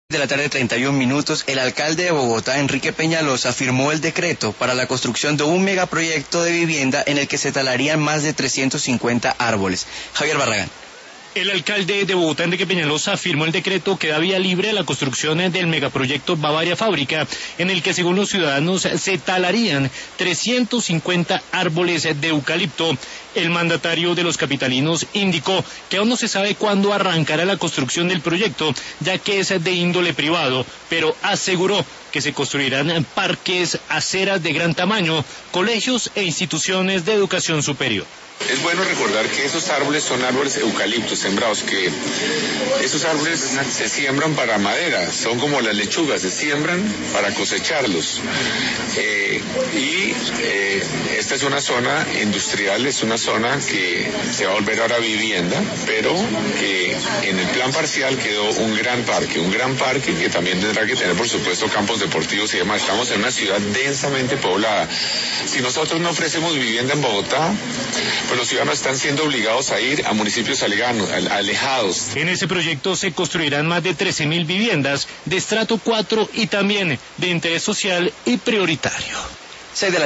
De la tarde, 31 minutos, el alcalde de Bogotá, Enrique Peñalosa, firmó el decreto para la construcción de un megaproyecto de vivienda en el que se talarían más de 350 árboles. Javier Barragán. El alcalde de Bogotá, Enrique Peñalosa, firmó el decreto que da vía libre a la construcción del megaproyecto Bavaria Fábrica, en el que, según los ciudadanos, se talarían 350 árboles de eucalipto. El mandatario de los capitalinos indicó que aún no se sabe cuándo arrancará la construcción del proyecto, ya que es de índole privado, pero aseguró que se construirán parques, aceras de gran tamaño, colegios e instituciones de educación superior. Es bueno recordar que esos árboles son árboles eucaliptos sembrados, que esos árboles se siembran para madera, son como las lechugas, se siembran para cosecharlos. Esta es una zona industrial, es una zona que se va a volver ahora vivienda, pero que en el plan parcial quedó un gran parque que también tendrá que tener, por supuesto, campos deportivos y demás. Estamos en una ciudad densamente poblada. Si nosotros no ofrecemos vivienda en Bogotá, pues los ciudadanos están siendo obligados a ir a municipios alejados. En ese proyecto se construirán más de 13.000 viviendas de estrato 4 y también de interés social y prioritario. 6 de la